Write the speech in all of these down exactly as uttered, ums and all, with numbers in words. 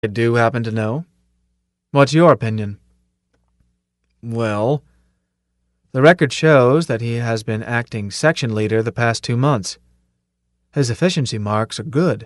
I do happen to know. What's your opinion? Well, the record shows that he has been acting section leader the past two months. His efficiency marks are good.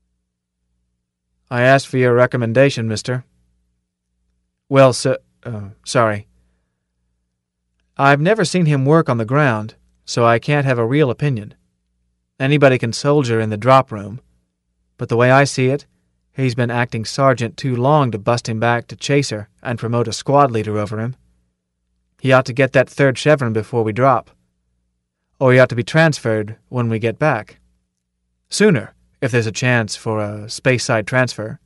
I asked for your recommendation, mister. Well, sir, uh, sorry. I've never seen him work on the ground, so I can't have a real opinion. Anybody can soldier in the drop room, but the way I see it, he's been acting sergeant too long to bust him back to chaser and promote a squad leader over him. He ought to get that third chevron before we drop. Or he ought to be transferred when we get back. Sooner, if there's a chance for a space-side transfer.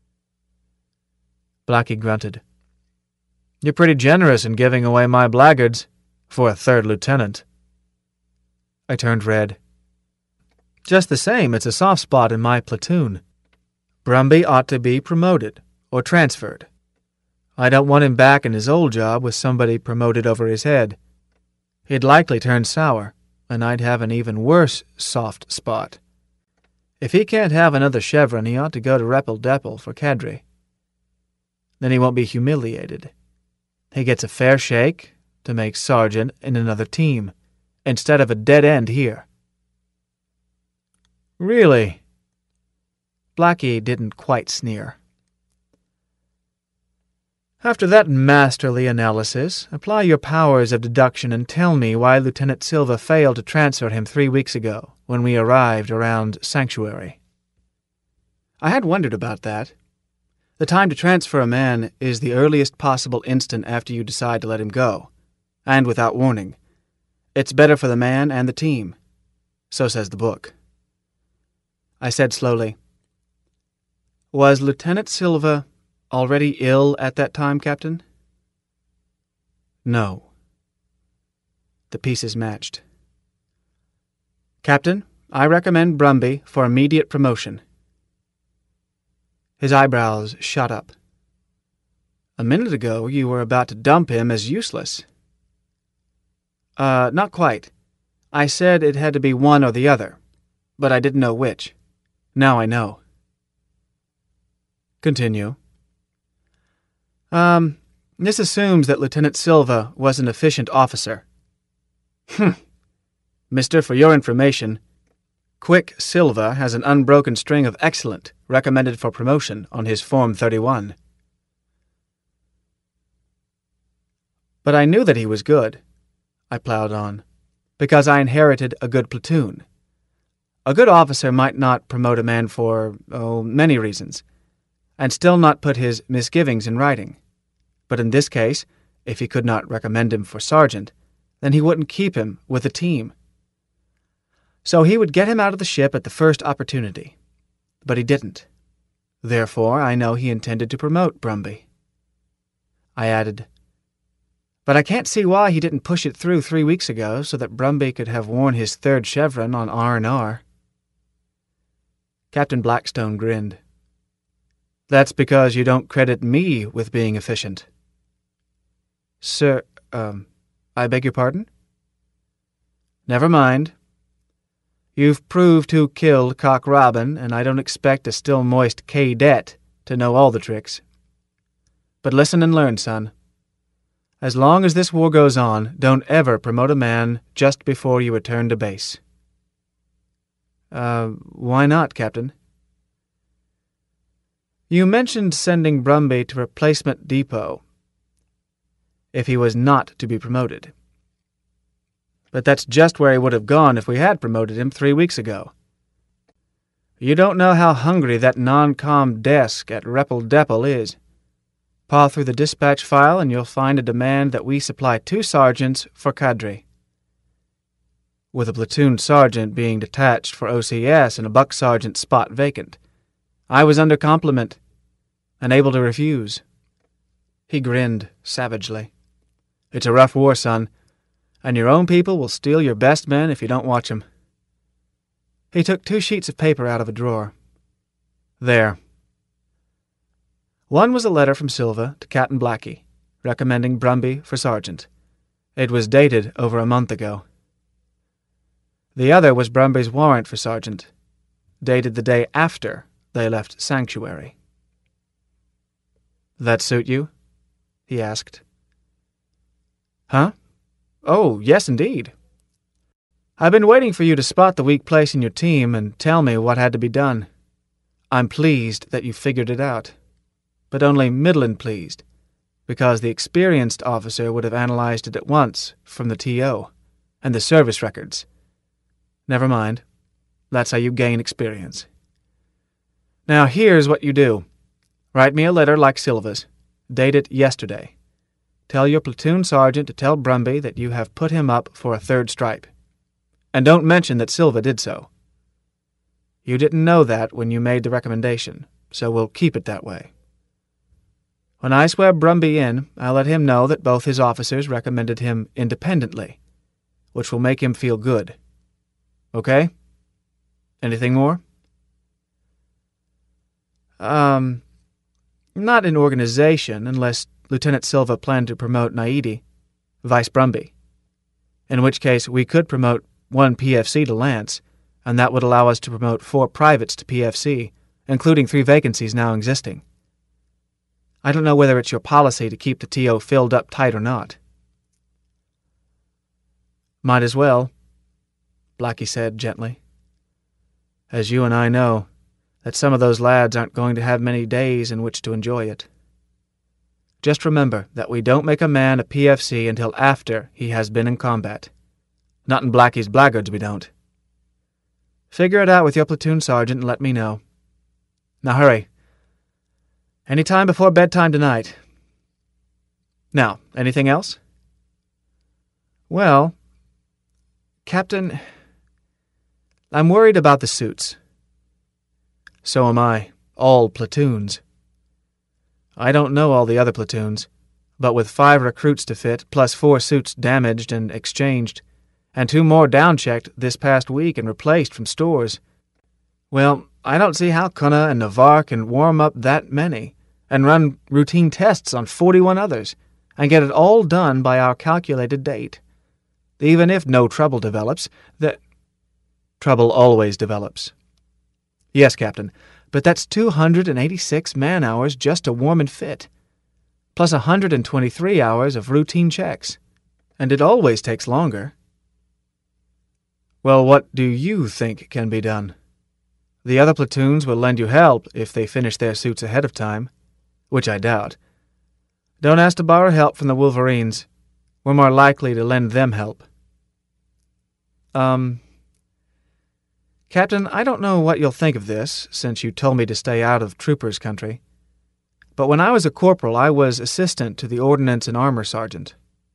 Blackie grunted. You're pretty generous in giving away my blackguards for a third lieutenant. I turned red. Just the same, it's a soft spot in my platoon. Brumby ought to be promoted or transferred. I don't want him back in his old job with somebody promoted over his head. He'd likely turn sour, and I'd have an even worse soft spot. If he can't have another chevron, he ought to go to Repple-Depple for cadre. Then he won't be humiliated. He gets a fair shake to make sergeant in another team, instead of a dead end here. Really? Blackie didn't quite sneer. After that masterly analysis, apply your powers of deduction and tell me why Lieutenant Silva failed to transfer him three weeks ago, when we arrived around Sanctuary. I had wondered about that. The time to transfer a man is the earliest possible instant after you decide to let him go, and without warning. It's better for the man and the team. So says the book. I said slowly, Was Lieutenant Silva already ill at that time, Captain? No. The pieces matched. Captain, I recommend Brumby for immediate promotion. His eyebrows shot up. A minute ago you were about to dump him as useless. Uh, not quite. I said it had to be one or the other, but I didn't know which. Now I know. Continue. Um, this assumes that Lieutenant Silva was an efficient officer. Hm. Mister, for your information, Quick Silva has an unbroken string of excellent, recommended for promotion on his Form thirty-one. But I knew that he was good, I plowed on, because I inherited a good platoon. A good officer might not promote a man for, oh, many reasons, and still not put his misgivings in writing. But in this case, if he could not recommend him for sergeant, then he wouldn't keep him with the team. So he would get him out of the ship at the first opportunity. But he didn't. Therefore, I know he intended to promote Brumby. I added, But I can't see why he didn't push it through three weeks ago so that Brumby could have worn his third chevron on R and R. Captain Blackstone grinned. That's because you don't credit me with being efficient. Sir, um, I beg your pardon? Never mind. You've proved who killed Cock Robin, and I don't expect a still-moist cadet to know all the tricks. But listen and learn, son. As long as this war goes on, don't ever promote a man just before you return to base. Uh, why not, Captain? You mentioned sending Brumby to replacement depot if he was not to be promoted. But that's just where he would have gone if we had promoted him three weeks ago. You don't know how hungry that non-com desk at Repple-Depple is. Paw through the dispatch file and you'll find a demand that we supply two sergeants for cadre. With a platoon sergeant being detached for O C S and a buck sergeant spot vacant, I was under compliment and able to refuse. He grinned savagely. It's a rough war, son, and your own people will steal your best men if you don't watch 'em. He took two sheets of paper out of a drawer. There. One was a letter from Silva to Captain Blackie, recommending Brumby for sergeant. It was dated over a month ago. The other was Brumby's warrant for sergeant, dated the day after they left Sanctuary. That suit you?" he asked. "Huh? Oh, yes, indeed. I've been waiting for you to spot the weak place in your team and tell me what had to be done. I'm pleased that you figured it out, but only middling pleased, because the experienced officer would have analyzed it at once from the T O and the service records. Never mind. That's how you gain experience. Now here's what you do. Write me a letter like Silva's. Date it yesterday. Tell your platoon sergeant to tell Brumby that you have put him up for a third stripe. And don't mention that Silva did so. You didn't know that when you made the recommendation, so we'll keep it that way. When I swear Brumby in, I'll let him know that both his officers recommended him independently, which will make him feel good. Okay? Anything more? Um, not in organization, unless Lieutenant Silva planned to promote Naidi, Vice Brumby, in which case we could promote one P F C to Lance, and that would allow us to promote four privates to P F C, including three vacancies now existing. I don't know whether it's your policy to keep the T O filled up tight or not. Might as well, Blackie said gently. As you and I know, that some of those lads aren't going to have many days in which to enjoy it. Just remember that we don't make a man a P F C until after he has been in combat. Not in Blackie's Blackguards we don't. Figure it out with your platoon sergeant and let me know. Now hurry. Any time before bedtime tonight. Now, anything else? Well, Captain, I'm worried about the suits. So am I. All platoons. I don't know all the other platoons, but with five recruits to fit, plus four suits damaged and exchanged, and two more down-checked this past week and replaced from stores, well, I don't see how Cunha and Navarre can warm up that many and run routine tests on forty-one others and get it all done by our calculated date. Even if no trouble develops, that trouble always develops. Yes, Captain, but that's two hundred eighty-six man-hours just to warm and fit, plus one hundred twenty-three hours of routine checks, and it always takes longer. Well, what do you think can be done? The other platoons will lend you help if they finish their suits ahead of time, which I doubt. Don't ask to borrow help from the Wolverines. We're more likely to lend them help. Um... Captain, I don't know what you'll think of this, since you told me to stay out of troopers' country, but when I was a corporal, I was assistant to the Ordnance and Armor Sergeant.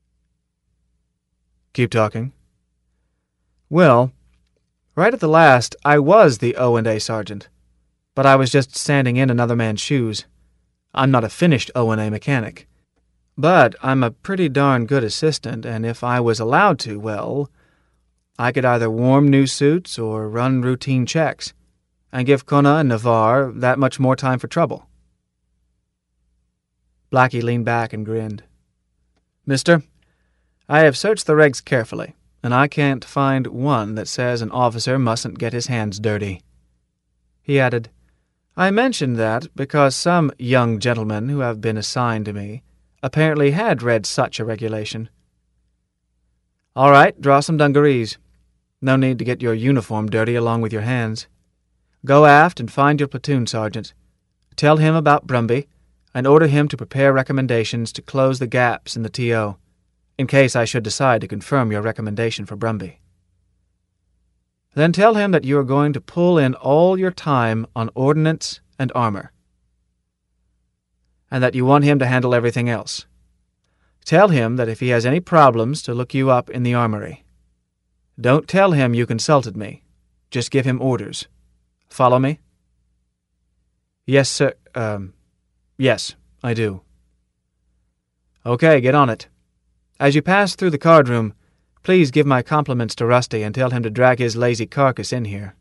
Keep talking. Well, right at the last, I was the O and A Sergeant, but I was just standing in another man's shoes. I'm not a finished O and A mechanic, but I'm a pretty darn good assistant, and if I was allowed to, well, I could either warm new suits or run routine checks, and give Cunha and Navarre that much more time for trouble. Blackie leaned back and grinned. Mister, I have searched the regs carefully, and I can't find one that says an officer mustn't get his hands dirty. He added, I mentioned that because some young gentlemen who have been assigned to me apparently had read such a regulation. All right, draw some dungarees. No need to get your uniform dirty along with your hands. Go aft and find your platoon sergeant. Tell him about Brumby, and order him to prepare recommendations to close the gaps in the T O, in case I should decide to confirm your recommendation for Brumby. Then tell him that you are going to pull in all your time on ordnance and armor, and that you want him to handle everything else. Tell him that if he has any problems to look you up in the armory. Don't tell him you consulted me. Just give him orders. Follow me? Yes, sir. Um, yes, I do. Okay, get on it. As you pass through the card room, please give my compliments to Rusty and tell him to drag his lazy carcass in here.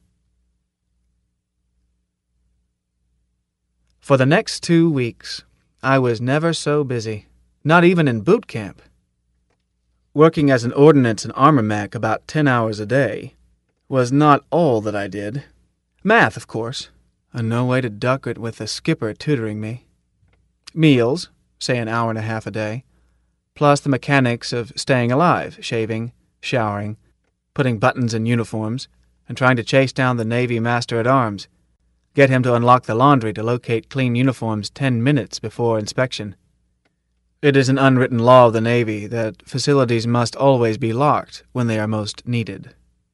For the next two weeks, I was never so busy, not even in boot camp. Working as an ordnance and armor mech about ten hours a day was not all that I did. Math, of course, and no way to duck it with the skipper tutoring me. Meals, say an hour and a half a day, plus the mechanics of staying alive, shaving, showering, putting buttons in uniforms, and trying to chase down the Navy Master-at-Arms, get him to unlock the laundry to locate clean uniforms ten minutes before inspection. It is an unwritten law of the Navy that facilities must always be locked when they are most needed.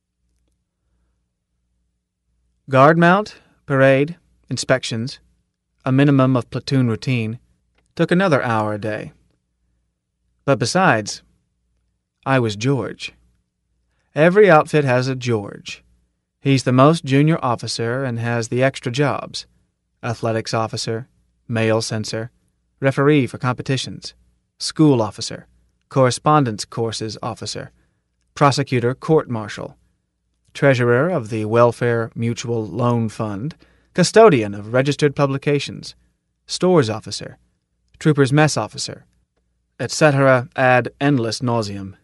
Guard mount, parade, inspections, a minimum of platoon routine, took another hour a day. But besides, I was George. Every outfit has a George. He's the most junior officer and has the extra jobs: athletics officer, mail censor, referee for competitions, school officer, correspondence courses officer, prosecutor court-martial, treasurer of the Welfare Mutual Loan Fund, custodian of registered publications, stores officer, trooper's mess officer, et cetera ad endless nauseam.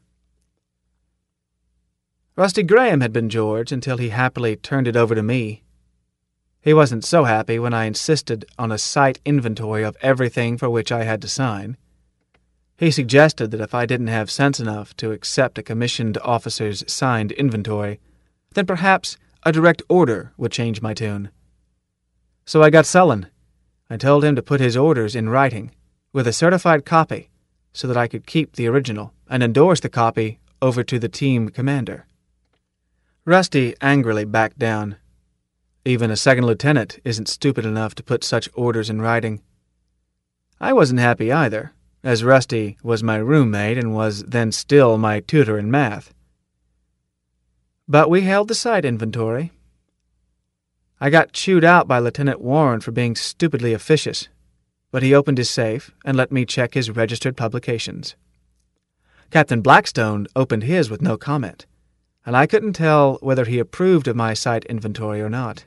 Rusty Graham had been George until he happily turned it over to me. He wasn't so happy when I insisted on a site inventory of everything for which I had to sign. He suggested that if I didn't have sense enough to accept a commissioned officer's signed inventory, then perhaps a direct order would change my tune. So I got sullen. I told him to put his orders in writing, with a certified copy, so that I could keep the original and endorse the copy over to the team commander. Rusty angrily backed down. Even a second lieutenant isn't stupid enough to put such orders in writing. I wasn't happy either, as Rusty was my roommate and was then still my tutor in math. But we held the site inventory. I got chewed out by Lieutenant Warren for being stupidly officious, but he opened his safe and let me check his registered publications. Captain Blackstone opened his with no comment, and I couldn't tell whether he approved of my site inventory or not.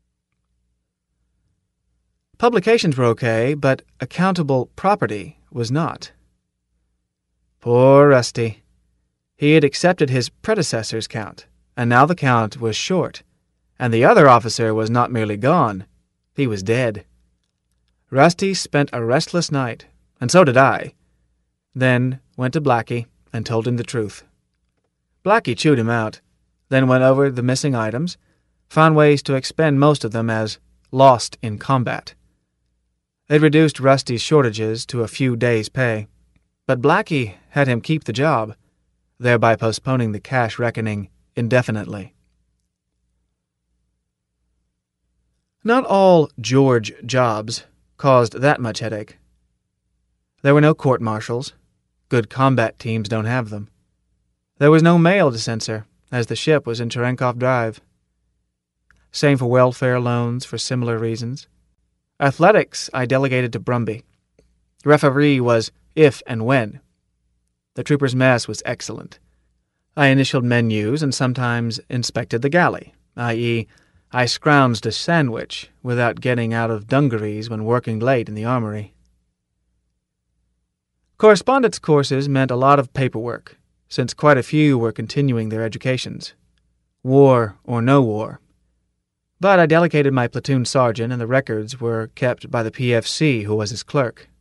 Publications were okay, but accountable property was not. Poor Rusty. He had accepted his predecessor's count, and now the count was short, and the other officer was not merely gone, he was dead. Rusty spent a restless night, and so did I, then went to Blackie and told him the truth. Blackie chewed him out, then went over the missing items, found ways to expend most of them as lost in combat. It reduced Rusty's shortages to a few days' pay, but Blackie had him keep the job, thereby postponing the cash reckoning indefinitely. Not all George jobs caused that much headache. There were no court-martials. Good combat teams don't have them. There was no mail to censor, as the ship was in Cherenkov Drive. Same for welfare loans for similar reasons. Athletics I delegated to Brumby. Referee was if and when. The trooper's mess was excellent. I initialed menus and sometimes inspected the galley, that is, I scrounged a sandwich without getting out of dungarees when working late in the armory. Correspondence courses meant a lot of paperwork, since quite a few were continuing their educations, war or no war. But I delegated my platoon sergeant, and the records were kept by the P F C, who was his clerk.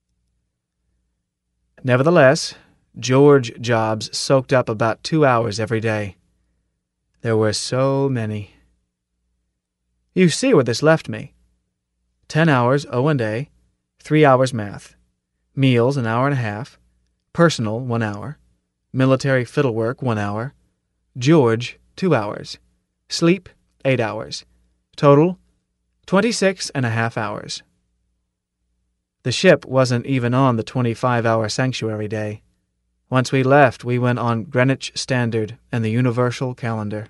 Nevertheless, George jobs soaked up about two hours every day. There were so many. You see where this left me. Ten hours O and A, three hours math, meals an hour and a half, personal one hour, military fiddlework one hour, George two hours, sleep eight hours, total twenty-six and a half hours. The ship wasn't even on the twenty-five hour sanctuary day. Once we left, we went on Greenwich Standard and the Universal Calendar.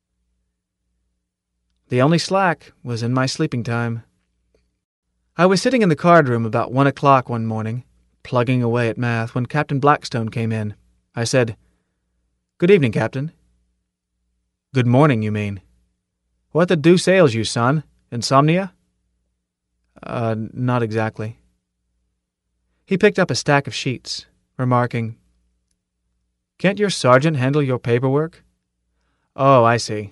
The only slack was in my sleeping time. I was sitting in the card room about one o'clock one morning, plugging away at math, when Captain Blackstone came in. I said, "Good evening, Captain." "Good morning, you mean. What the deuce ails you, son? Insomnia?" Uh, not exactly." He picked up a stack of sheets, remarking, "Can't your sergeant handle your paperwork?" "Oh, I see."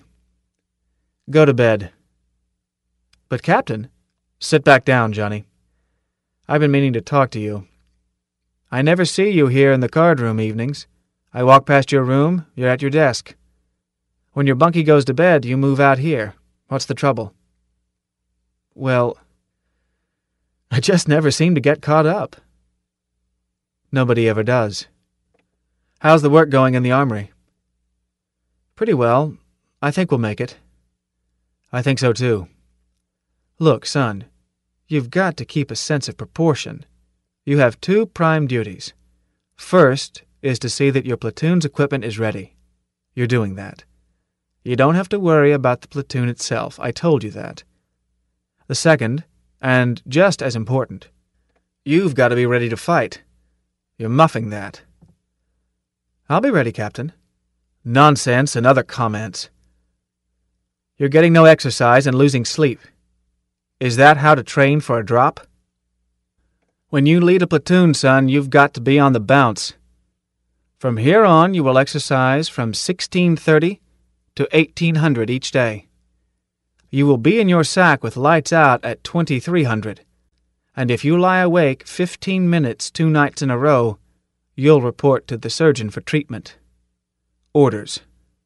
"Go to bed." "But, Captain—" "Sit back down, Johnny. I've been meaning to talk to you. I never see you here in the card room evenings. I walk past your room, you're at your desk. When your bunkie goes to bed, you move out here. What's the trouble? Well, I just never seem to get caught up. Nobody ever does. How's the work going in the armory? Pretty well. I think we'll make it. I think so too. Look, son, you've got to keep a sense of proportion. You have two prime duties. First is to see that your platoon's equipment is ready. You're doing that. You don't have to worry about the platoon itself. I told you that. The second, and just as important, you've got to be ready to fight. You're muffing that. I'll be ready, Captain. Nonsense and other comments. You're getting no exercise and losing sleep. Is that how to train for a drop? When you lead a platoon, son, you've got to be on the bounce. From here on, you will exercise from sixteen thirty to eighteen hundred each day. You will be in your sack with lights out at twenty-three hundred, and if you lie awake fifteen minutes two nights in a row, you'll report to the surgeon for treatment. Orders.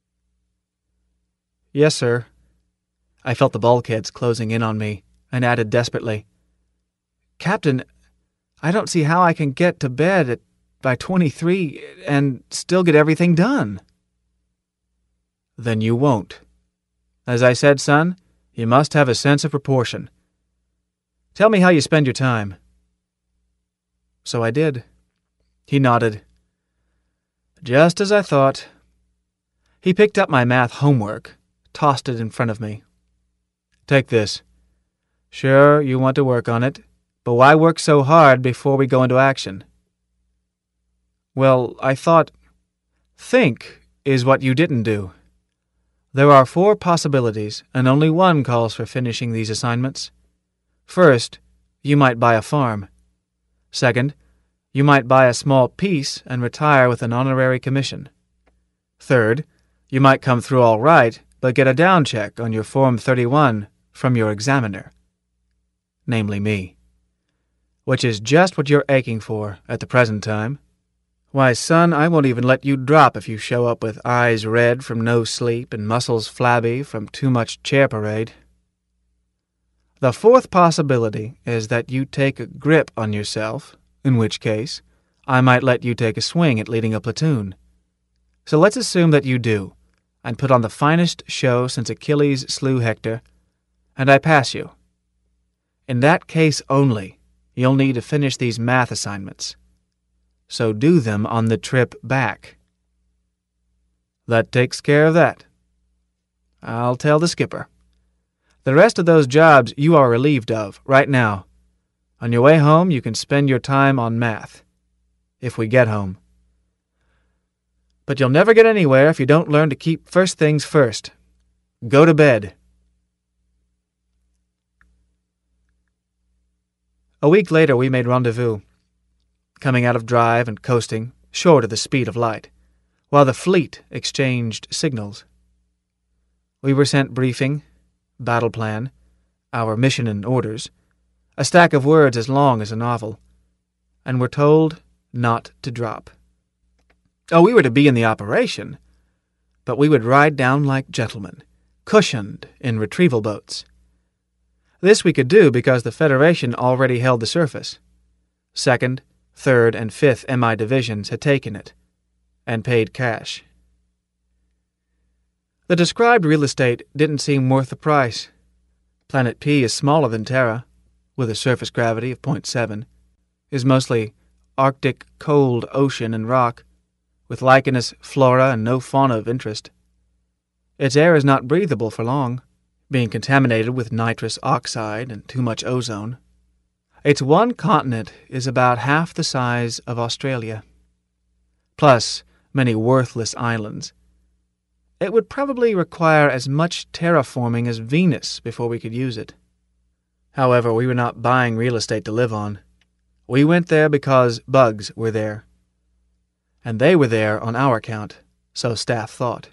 Yes, sir. I felt the bulkheads closing in on me, and added desperately, Captain, I don't see how I can get to bed at by twenty-three and still get everything done. Then you won't. As I said, son, you must have a sense of proportion. Tell me how you spend your time. So I did. He nodded. Just as I thought. He picked up my math homework, tossed it in front of me. Take this. Sure, you want to work on it, but why work so hard before we go into action? Well, I thought, think is what you didn't do. There are four possibilities, and only one calls for finishing these assignments. First, you might buy a farm. Second, you might buy a small piece and retire with an honorary commission. Third, you might come through all right, but get a down check on your Form thirty-one from your examiner, namely me, which is just what you're aching for at the present time. Why, son, I won't even let you drop if you show up with eyes red from no sleep and muscles flabby from too much chair parade. The fourth possibility is that you take a grip on yourself, in which case I might let you take a swing at leading a platoon. So let's assume that you do, and put on the finest show since Achilles slew Hector, and I pass you. In that case only, you'll need to finish these math assignments. So do them on the trip back. That takes care of that. I'll tell the skipper. The rest of those jobs you are relieved of right now. On your way home, you can spend your time on math. If we get home. But you'll never get anywhere if you don't learn to keep first things first. Go to bed. A week later we made rendezvous, coming out of drive and coasting, short of the speed of light, while the fleet exchanged signals. We were sent briefing, battle plan, our mission and orders, a stack of words as long as a novel, and were told not to drop. Oh, we were to be in the operation, but we would ride down like gentlemen, cushioned in retrieval boats. This we could do because the Federation already held the surface. Second, Third, and Fifth M I divisions had taken it, and paid cash. The described real estate didn't seem worth the price. Planet P is smaller than Terra, with a surface gravity of point seven, is mostly Arctic cold ocean and rock, with lichenous flora and no fauna of interest. Its air is not breathable for long, being contaminated with nitrous oxide and too much ozone. Its one continent is about half the size of Australia, plus many worthless islands. It would probably require as much terraforming as Venus before we could use it. However, we were not buying real estate to live on. We went there because bugs were there. And they were there on our account, so Staff thought.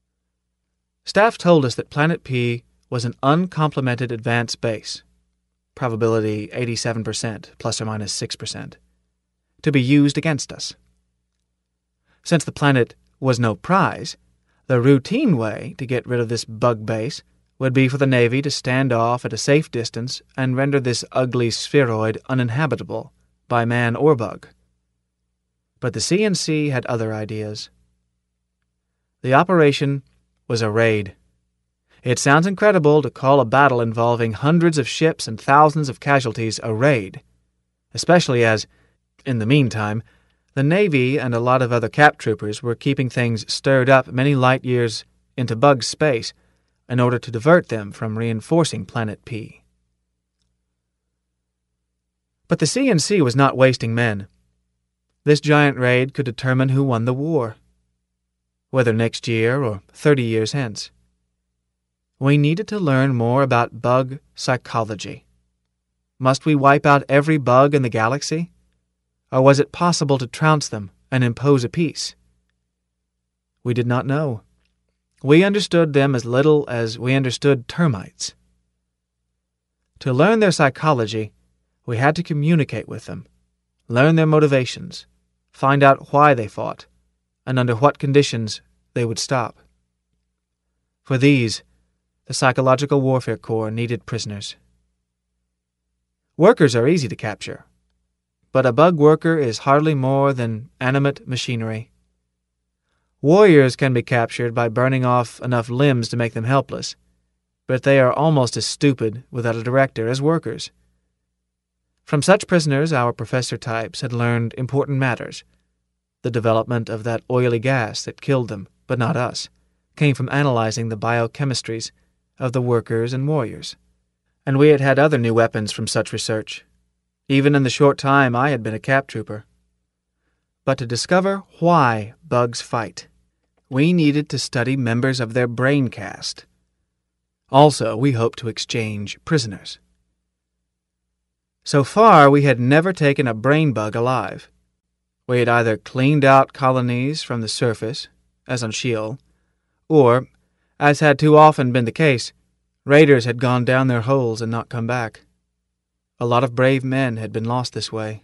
Staff told us that Planet P was an uncomplimented advanced base. probability eighty-seven percent, plus or minus six percent, to be used against us. Since the planet was no prize, the routine way to get rid of this bug base would be for the Navy to stand off at a safe distance and render this ugly spheroid uninhabitable by man or bug. But the C N C had other ideas. The operation was a raid. It sounds incredible to call a battle involving hundreds of ships and thousands of casualties a raid, especially as, in the meantime, the Navy and a lot of other cap troopers were keeping things stirred up many light years into bug space in order to divert them from reinforcing Planet P. But the C N C was not wasting men. This giant raid could determine who won the war, whether next year or thirty years hence. We needed to learn more about bug psychology. Must we wipe out every bug in the galaxy? Or was it possible to trounce them and impose a peace? We did not know. We understood them as little as we understood termites. To learn their psychology, we had to communicate with them, learn their motivations, find out why they fought, and under what conditions they would stop. For these, the Psychological Warfare Corps needed prisoners. Workers are easy to capture, but a bug worker is hardly more than animate machinery. Warriors can be captured by burning off enough limbs to make them helpless, but they are almost as stupid without a director as workers. From such prisoners, our professor types had learned important matters. The development of that oily gas that killed them, but not us, came from analyzing the biochemistries of the workers and warriors. And we had had other new weapons from such research, even in the short time I had been a cap trooper. But to discover why bugs fight, we needed to study members of their brain cast. Also, we hoped to exchange prisoners. So far, we had never taken a brain bug alive. We had either cleaned out colonies from the surface, as on Sheol, or, as had too often been the case, raiders had gone down their holes and not come back. A lot of brave men had been lost this way.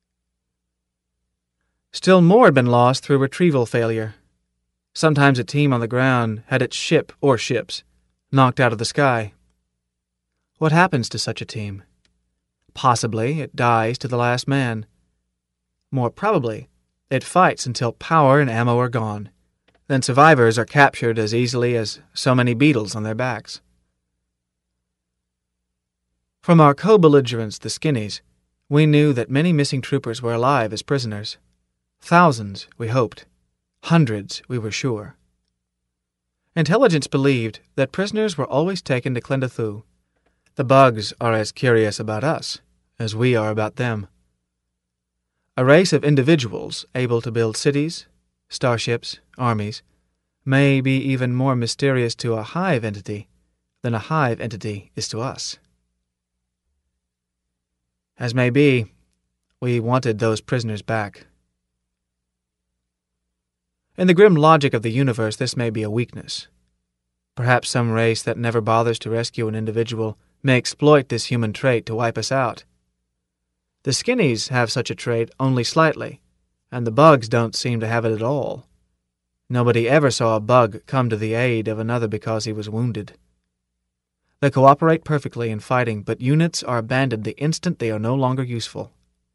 Still more had been lost through retrieval failure. Sometimes a team on the ground had its ship or ships knocked out of the sky. What happens to such a team? Possibly it dies to the last man. More probably, it fights until power and ammo are gone. Then survivors are captured as easily as so many beetles on their backs. From our co-belligerents, the Skinnies, we knew that many missing troopers were alive as prisoners. Thousands, we hoped. Hundreds, we were sure. Intelligence believed that prisoners were always taken to Klendathu. The bugs are as curious about us as we are about them. A race of individuals able to build cities, starships, armies, may be even more mysterious to a hive entity than a hive entity is to us. As may be, we wanted those prisoners back. In the grim logic of the universe, this may be a weakness. Perhaps some race that never bothers to rescue an individual may exploit this human trait to wipe us out. The Skinnies have such a trait only slightly, and the bugs don't seem to have it at all. Nobody ever saw a bug come to the aid of another because he was wounded. They cooperate perfectly in fighting, but units are abandoned the instant they are no longer useful.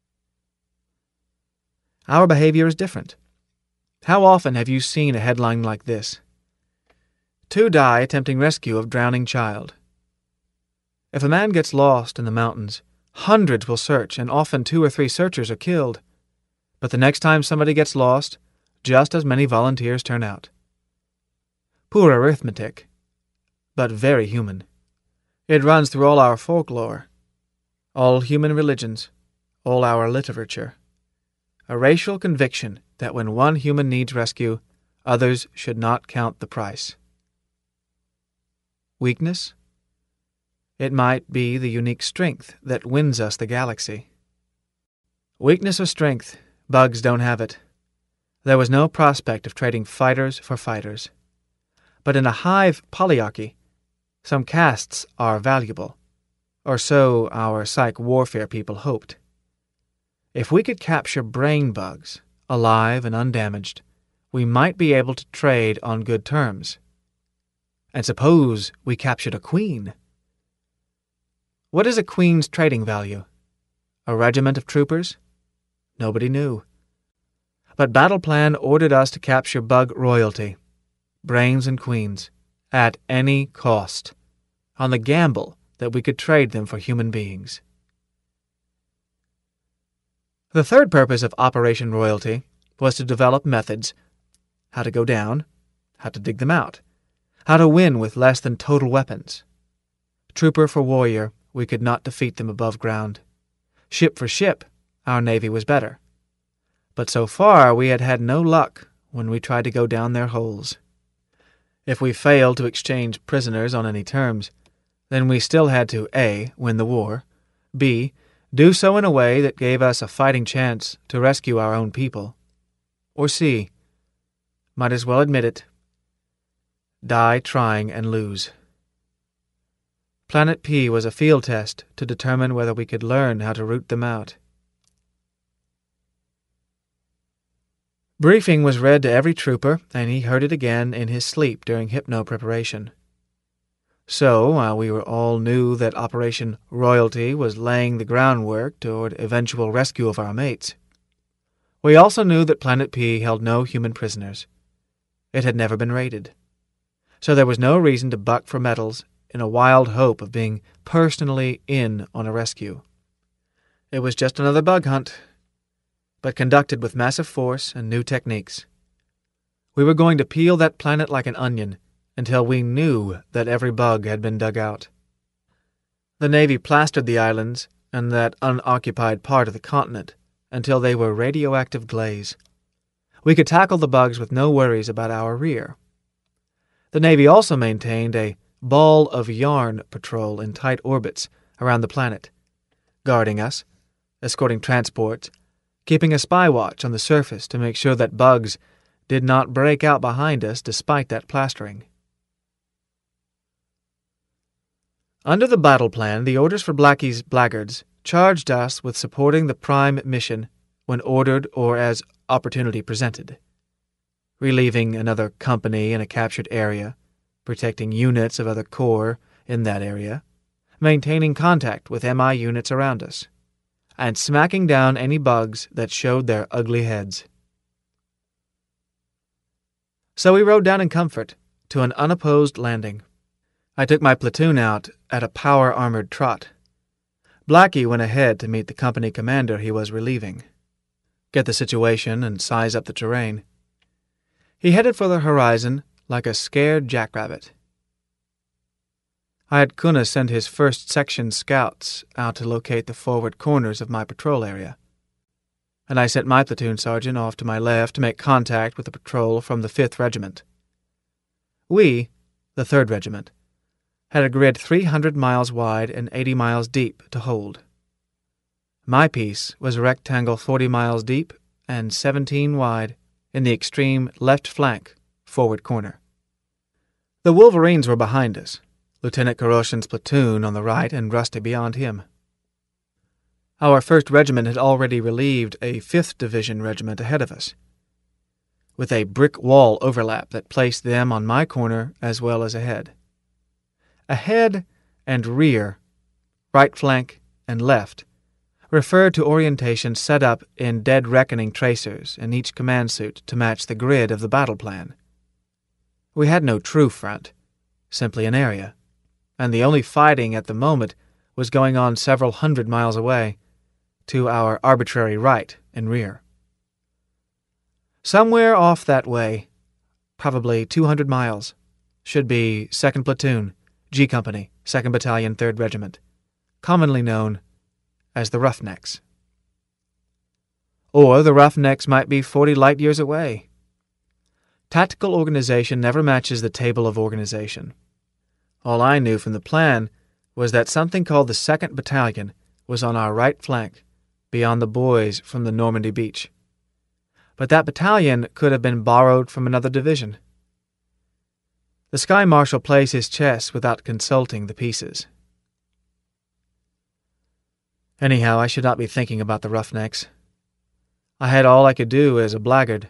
Our behavior is different. How often have you seen a headline like this? Two die attempting rescue of drowning child. If a man gets lost in the mountains, hundreds will search, and often two or three searchers are killed. But the next time somebody gets lost, just as many volunteers turn out. Poor arithmetic, but very human. It runs through all our folklore, all human religions, all our literature. A racial conviction that when one human needs rescue, others should not count the price. Weakness? It might be the unique strength that wins us the galaxy. Weakness or strength, bugs don't have it. There was no prospect of trading fighters for fighters. But in a hive polyarchy, some castes are valuable, or so our psych warfare people hoped. If we could capture brain bugs, alive and undamaged, we might be able to trade on good terms. And suppose we captured a queen? What is a queen's trading value? A regiment of troopers? Nobody knew. But Battle Plan ordered us to capture bug royalty, brains and queens, at any cost, on the gamble that we could trade them for human beings. The third purpose of Operation Royalty was to develop methods: how to go down, how to dig them out, how to win with less than total weapons. Trooper for warrior, we could not defeat them above ground. Ship for ship, our navy was better. But so far we had had no luck when we tried to go down their holes. If we failed to exchange prisoners on any terms, then we still had to A. win the war, B. do so in a way that gave us a fighting chance to rescue our own people, or C. might as well admit it, die trying and lose. Planet P was a field test to determine whether we could learn how to root them out. Briefing was read to every trooper, and he heard it again in his sleep during hypno preparation. So, while we were all knew that Operation Royalty was laying the groundwork toward eventual rescue of our mates, we also knew that Planet P held no human prisoners. It had never been raided. So there was no reason to buck for medals in a wild hope of being personally in on a rescue. It was just another bug hunt, but conducted with massive force and new techniques. We were going to peel that planet like an onion until we knew that every bug had been dug out. The Navy plastered the islands and that unoccupied part of the continent until they were radioactive glaze. We could tackle the bugs with no worries about our rear. The Navy also maintained a ball of yarn patrol in tight orbits around the planet, guarding us, escorting transports, keeping a spy watch on the surface to make sure that bugs did not break out behind us despite that plastering. Under the battle plan, the orders for Blackie's blackguards charged us with supporting the prime mission when ordered or as opportunity presented, relieving another company in a captured area, protecting units of other corps in that area, maintaining contact with M I units around us, and smacking down any bugs that showed their ugly heads. So we rode down in comfort to an unopposed landing. I took my platoon out at a power-armored trot. Blackie went ahead to meet the company commander he was relieving, get the situation and size up the terrain. He headed for the horizon like a scared jackrabbit. I had Kuna send his first section scouts out to locate the forward corners of my patrol area, and I sent my platoon sergeant off to my left to make contact with the patrol from the fifth Regiment. We, the third Regiment, had a grid three hundred miles wide and eighty miles deep to hold. My piece was a rectangle forty miles deep and seventeen wide in the extreme left flank forward corner. The Wolverines were behind us, Lieutenant Koroshin's platoon on the right and Rusty beyond him. Our first Regiment had already relieved a fifth Division regiment ahead of us, with a brick wall overlap that placed them on my corner as well as ahead. Ahead and rear, right flank and left, referred to orientation set up in Dead Reckoning tracers in each command suit to match the grid of the battle plan. We had no true front, simply an area, and the only fighting at the moment was going on several hundred miles away, to our arbitrary right and rear. Somewhere off that way, probably two hundred miles, should be second Platoon, G Company, second Battalion, third Regiment, commonly known as the Roughnecks. Or the Roughnecks might be forty light-years away. Tactical organization never matches the table of organization. All I knew from the plan was that something called the second Battalion was on our right flank, beyond the boys from the Normandy beach. But that battalion could have been borrowed from another division. The Sky Marshal plays his chess without consulting the pieces. Anyhow, I should not be thinking about the roughnecks. I had all I could do as a blackguard.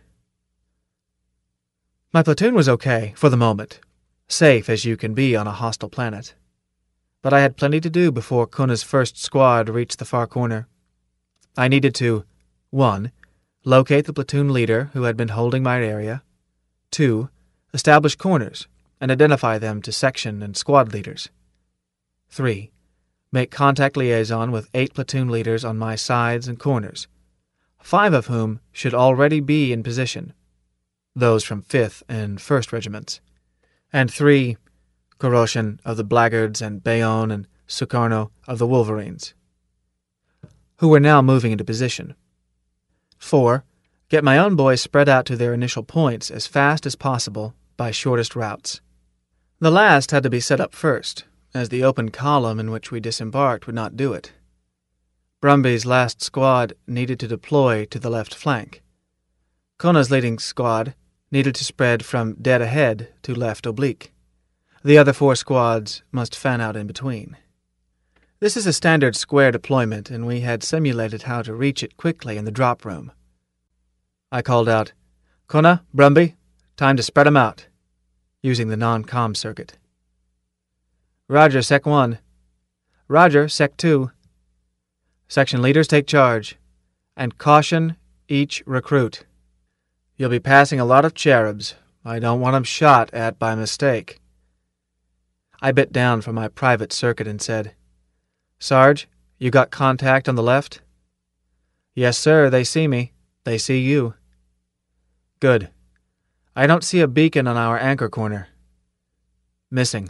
My platoon was okay, for the moment, safe as you can be on a hostile planet. But I had plenty to do before Kuna's first squad reached the far corner. I needed to, one, locate the platoon leader who had been holding my area, two, establish corners and identify them to section and squad leaders, three, make contact liaison with eight platoon leaders on my sides and corners, five of whom should already be in position, those from fifth and first Regiments, and three, Koroshin of the Blackguards and Bayonne and Sukarno of the Wolverines, who were now moving into position. Four, get my own boys spread out to their initial points as fast as possible by shortest routes. The last had to be set up first, as the open column in which we disembarked would not do it. Brumby's last squad needed to deploy to the left flank. Kona's leading squad needed to spread from dead ahead to left oblique. The other four squads must fan out in between. This is a standard square deployment, and we had simulated how to reach it quickly in the drop room. I called out, "Kona, Brumby, time to spread 'em out," using the non-com circuit. "Roger, Sec one. Roger, Sec two. Section leaders take charge. And caution each recruit. You'll be passing a lot of cherubs. I don't want 'em shot at by mistake." I bit down from my private circuit and said, "Sarge, you got contact on the left?" "Yes, sir, they see me. They see you." "Good. I don't see a beacon on our anchor corner." "Missing.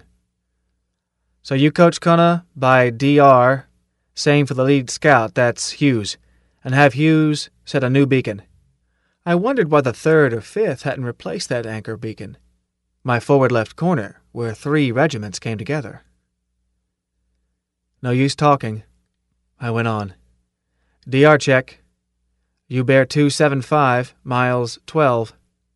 So you coach Kona by D R, same for the lead scout, that's Hughes, and have Hughes set a new beacon." I wondered why the third or fifth hadn't replaced that anchor beacon, my forward left corner, where three regiments came together. "No use talking," I went on. "D R check. You bear two seven five, miles twelve.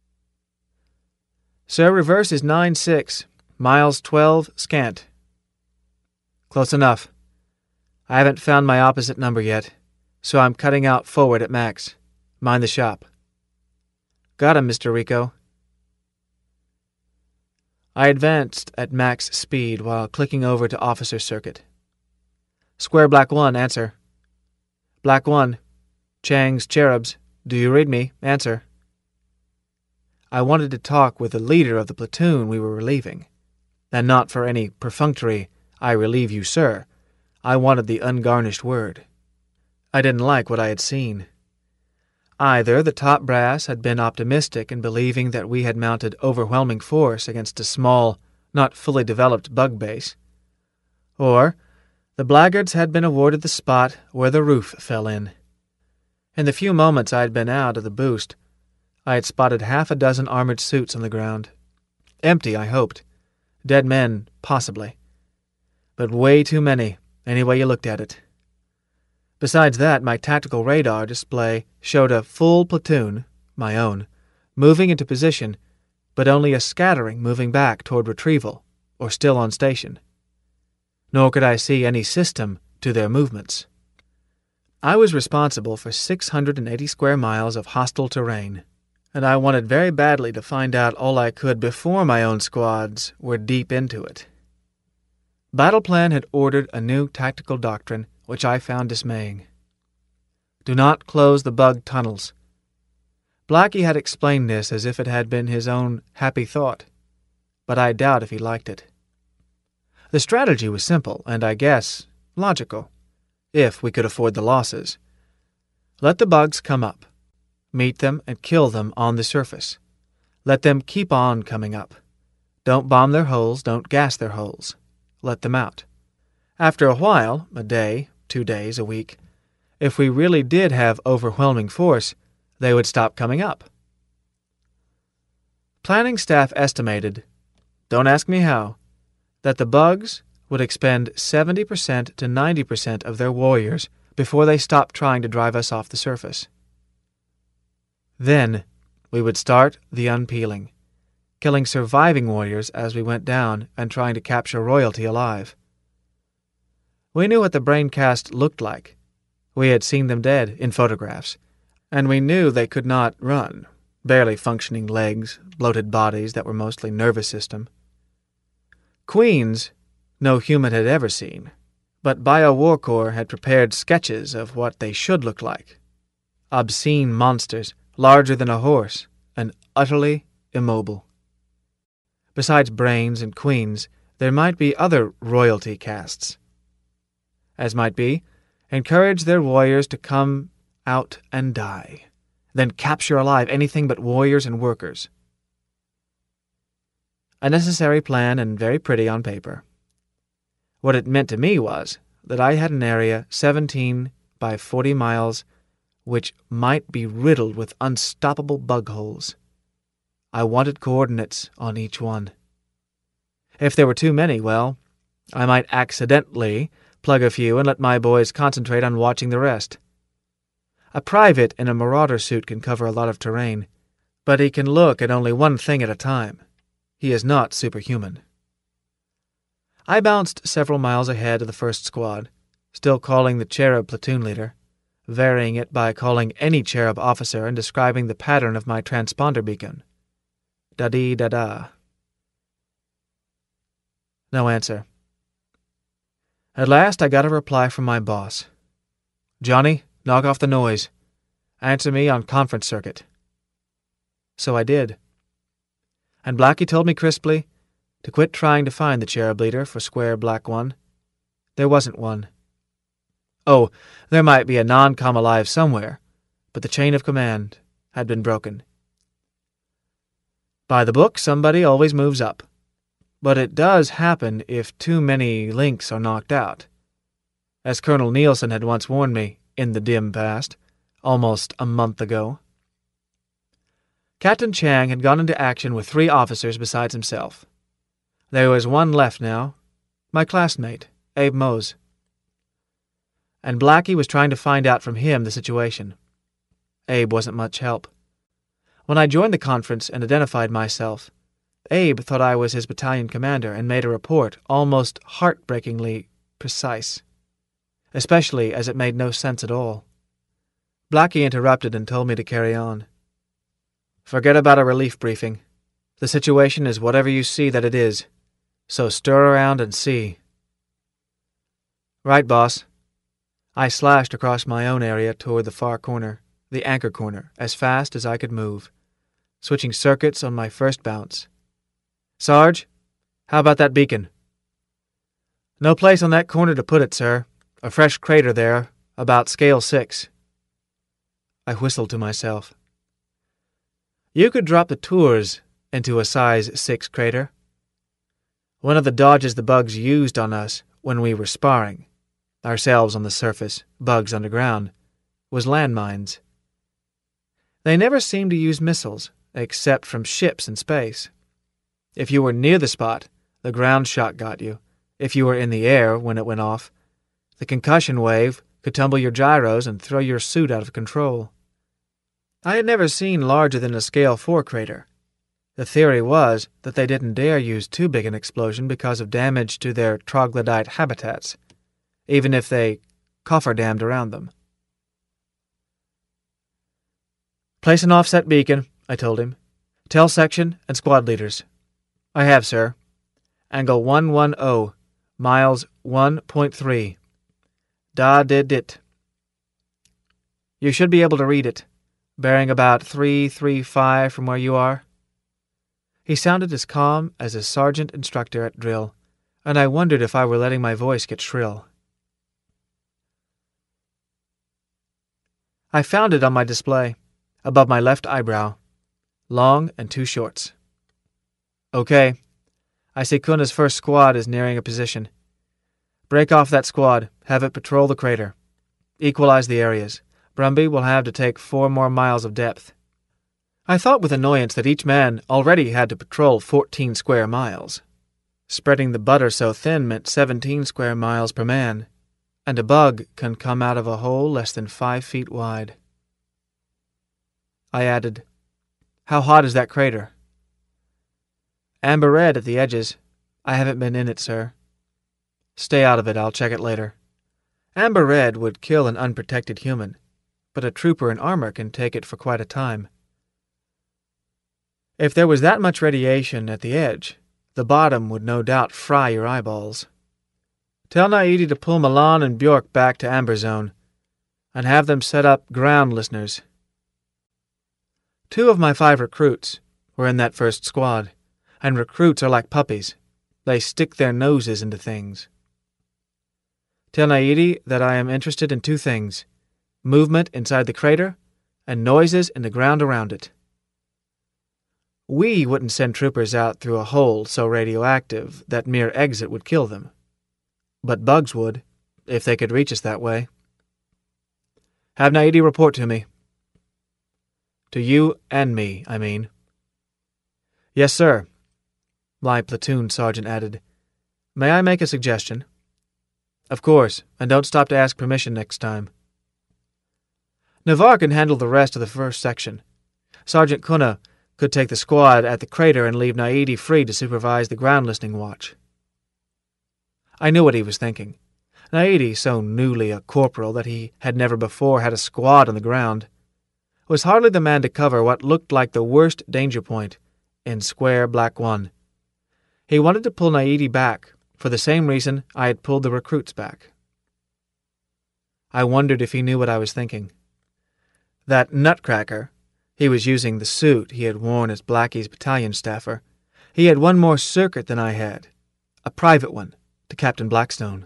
Sir, reverse is nine six, miles twelve scant." "Close enough. I haven't found my opposite number yet, so I'm cutting out forward at max. Mind the shop." "Got him, Mister Rico." I advanced at max speed while clicking over to officer circuit. "Square Black one, answer." "Black one. Chang's Cherubs. Do you read me? Answer." I wanted to talk with the leader of the platoon we were relieving, and not for any perfunctory, "I relieve you, sir." I wanted the ungarnished word. I didn't like what I had seen. Either the top brass had been optimistic in believing that we had mounted overwhelming force against a small, not fully developed bug base, or the blackguards had been awarded the spot where the roof fell in. In the few moments I had been out of the boost, I had spotted half a dozen armored suits on the ground. Empty, I hoped. Dead men, possibly. But way too many, any way you looked at it. Besides that, my tactical radar display showed a full platoon, my own, moving into position, but only a scattering moving back toward retrieval, or still on station. Nor could I see any system to their movements. I was responsible for six hundred eighty square miles of hostile terrain, and I wanted very badly to find out all I could before my own squads were deep into it. Battle Plan had ordered a new tactical doctrine which I found dismaying. Do not close the bug tunnels. Blackie had explained this as if it had been his own happy thought, but I doubt if he liked it. The strategy was simple and, I guess, logical, if we could afford the losses. Let the bugs come up. Meet them and kill them on the surface. Let them keep on coming up. Don't bomb their holes, don't gas their holes. Let them out. After a while, a day, two days, a week, if we really did have overwhelming force, they would stop coming up. Planning staff estimated, don't ask me how, that the bugs would expend seventy percent to ninety percent of their warriors before they stopped trying to drive us off the surface. Then we would start the unpeeling, killing surviving warriors as we went down and trying to capture royalty alive. We knew what the braincast looked like, We had seen them dead in photographs, and we knew they could not run, barely functioning legs, bloated bodies that were mostly nervous system. Queens no human had ever seen, but BioWar Corps had prepared sketches of what they should look like. Obscene monsters, larger than a horse, and utterly immobile. Besides brains and queens, there might be other royalty castes. As might be, encourage their warriors to come out and die, then capture alive anything but warriors and workers. A necessary plan and very pretty on paper. What it meant to me was that I had an area seventeen by forty miles which might be riddled with unstoppable bug holes. I wanted coordinates on each one. If there were too many, well, I might accidentally plug a few and let my boys concentrate on watching the rest. A private in a marauder suit can cover a lot of terrain, but he can look at only one thing at a time. He is not superhuman. I bounced several miles ahead of the first squad, still calling the Cherub platoon leader, varying it by calling any Cherub officer and describing the pattern of my transponder beacon. Da-dee-da-da. No answer. At last I got a reply from my boss. "Johnny, knock off the noise. Answer me on conference circuit." So I did. And Blackie told me crisply to quit trying to find the Cherub leader for Square Black One. There wasn't one. Oh, there might be a non-com alive somewhere, but the chain of command had been broken. By the book, somebody always moves up. But it does happen if too many links are knocked out. As Colonel Nielsen had once warned me, in the dim past, almost a month ago. Captain Chang had gone into action with three officers besides himself. There was one left now, my classmate, Abe Mose. And Blackie was trying to find out from him the situation. Abe wasn't much help. When I joined the conference and identified myself, Abe thought I was his battalion commander and made a report almost heartbreakingly precise, especially as it made no sense at all. Blackie interrupted and told me to carry on. "Forget about a relief briefing. The situation is whatever you see that it is, so stir around and see." "Right, boss." I slashed across my own area toward the far corner, the anchor corner, as fast as I could move, switching circuits on my first bounce. "Sarge, how about that beacon?" "No place on that corner to put it, sir. A fresh crater there, about scale six." I whistled to myself. "You could drop the tours into a size six crater. One of the dodges the bugs used on us when we were sparring, ourselves on the surface, bugs underground, was landmines. They never seemed to use missiles, except from ships in space. If you were near the spot, the ground shock got you. If you were in the air when it went off, the concussion wave could tumble your gyros and throw your suit out of control. I had never seen larger than a scale four crater. The theory was that they didn't dare use too big an explosion because of damage to their troglodyte habitats, even if they cofferdammed around them. "Place an offset beacon," I told him. "Tell section and squad leaders." "I have, sir. Angle one one zero, miles one point three. Da did dit. You should be able to read it, bearing about three three five from where you are." He sounded as calm as a sergeant instructor at drill, and I wondered if I were letting my voice get shrill. I found it on my display, above my left eyebrow, long and two shorts. "Okay. I see Kuna's first squad is nearing a position. Break off that squad, have it patrol the crater. Equalize the areas. Brumby will have to take four more miles of depth." I thought with annoyance that each man already had to patrol fourteen square miles. Spreading the butter so thin meant seventeen square miles per man, and a bug can come out of a hole less than five feet wide. I added, "How hot is that crater?" "Amber red at the edges. I haven't been in it, sir." "Stay out of it. I'll check it later. Amber red would kill an unprotected human, but a trooper in armor can take it for quite a time. If there was that much radiation at the edge, the bottom would no doubt fry your eyeballs. Tell Naidi to pull Milan and Bjork back to Amber Zone, and have them set up ground listeners. Two of my five recruits were in that first squad, and recruits are like puppies. They stick their noses into things. Tell Naidi that I am interested in two things: movement inside the crater and noises in the ground around it. We wouldn't send troopers out through a hole so radioactive that mere exit would kill them. But bugs would, if they could reach us that way. Have Naidi report to me. To you and me, I mean. Yes, sir. My platoon sergeant added. May I make a suggestion? Of course, and don't stop to ask permission next time. Navarre can handle the rest of the first section. Sergeant Kuna could take the squad at the crater and leave Naidi free to supervise the ground listening watch. I knew what he was thinking. Naidi, so newly a corporal that he had never before had a squad on the ground, was hardly the man to cover what looked like the worst danger point in Square Black One. He wanted to pull Naidi back for the same reason I had pulled the recruits back. I wondered if he knew what I was thinking. That nutcracker, he was using the suit he had worn as Blackie's battalion staffer. He had one more circuit than I had, a private one, to Captain Blackstone.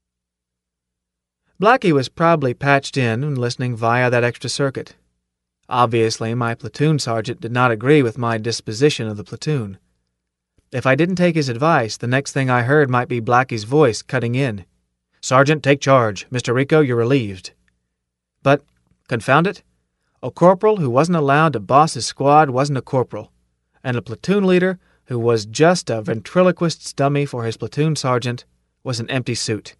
Blackie was probably patched in and listening via that extra circuit. Obviously, my platoon sergeant did not agree with my disposition of the platoon. If I didn't take his advice, the next thing I heard might be Blackie's voice cutting in. Sergeant, take charge. Mister Rico, you're relieved. But, confound it, a corporal who wasn't allowed to boss his squad wasn't a corporal, and a platoon leader who was just a ventriloquist's dummy for his platoon sergeant was an empty suit.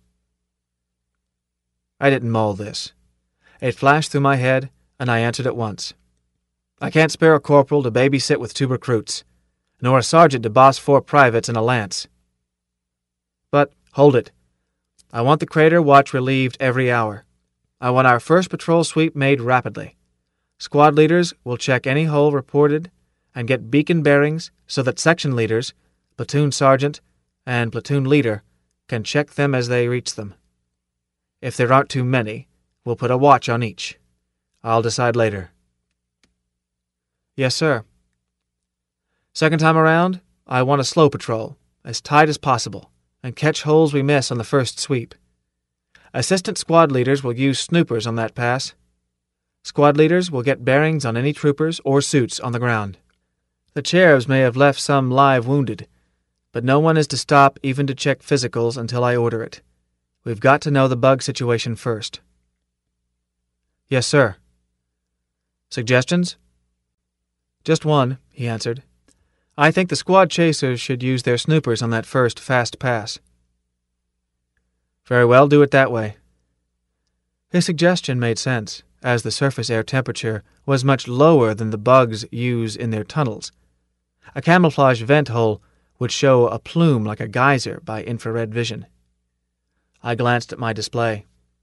I didn't mull this. It flashed through my head, and I answered at once. I can't spare a corporal to babysit with two recruits, nor a sergeant to boss four privates and a lance. But, hold it. I want the crater watch relieved every hour. I want our first patrol sweep made rapidly. Squad leaders will check any hole reported and get beacon bearings so that section leaders, platoon sergeant, and platoon leader can check them as they reach them. If there aren't too many, we'll put a watch on each. I'll decide later. Yes, sir. Second time around, I want a slow patrol, as tight as possible, and catch holes we miss on the first sweep. Assistant squad leaders will use snoopers on that pass. Squad leaders will get bearings on any troopers or suits on the ground. The cherubs may have left some live wounded, but no one is to stop even to check physicals until I order it. We've got to know the bug situation first. Yes, sir. Suggestions? Just one, he answered. I think the squad chasers should use their snoopers on that first fast pass. Very well, do it that way. His suggestion made sense, as the surface air temperature was much lower than the bugs use in their tunnels. A camouflage vent hole would show a plume like a geyser by infrared vision. I glanced at my display.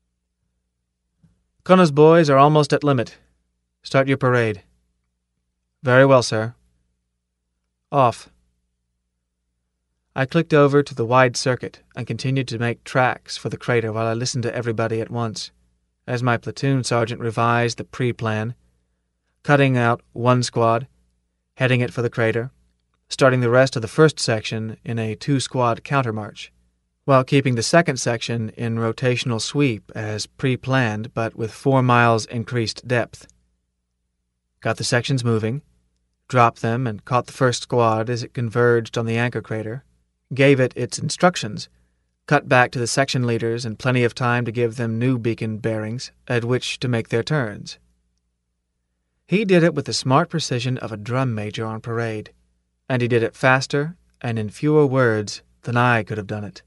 Kuna's boys are almost at limit. Start your parade. Very well, sir. Off. I clicked over to the wide circuit and continued to make tracks for the crater while I listened to everybody at once, as my platoon sergeant revised the pre-plan, cutting out one squad, heading it for the crater, starting the rest of the first section in a two-squad countermarch, while keeping the second section in rotational sweep as pre-planned but with four miles increased depth. Got the sections moving, dropped them and caught the first squad as it converged on the anchor crater, gave it its instructions, cut back to the section leaders and plenty of time to give them new beacon bearings at which to make their turns. He did it with the smart precision of a drum major on parade, and he did it faster and in fewer words than I could have done it.